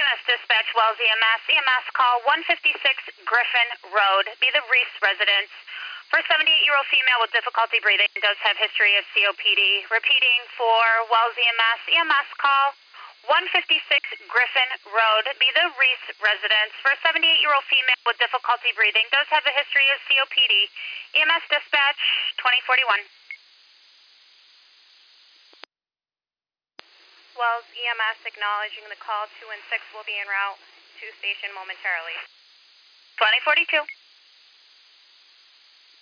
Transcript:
EMS dispatch, Wells EMS. EMS call 156 Griffin Road. Be the Reese residence. For a 78-year-old female with difficulty breathing, does have history of COPD. Repeating for Wells EMS. EMS call 156 Griffin Road. Be the Reese residence. For a 78-year-old female with difficulty breathing, does have a history of COPD. EMS dispatch 2041. Wells EMS acknowledging the call. 2 and 6 will be en route to station momentarily. 2042.